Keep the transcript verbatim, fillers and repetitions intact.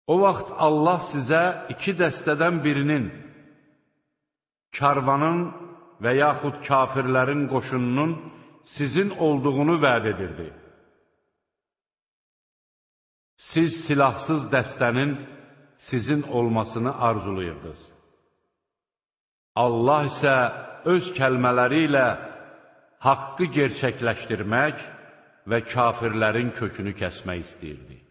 O vaxt Allah sizə iki dəstədən birinin, karvanın və yaxud kafirlərin qoşununun sizin olduğunu vəd edirdi. Siz silahsız dəstənin sizin olmasını arzulayırdınız. Allah isə öz kəlmələri ilə haqqı gerçəkləşdirmək və kafirlərin kökünü kəsmək istəyirdi.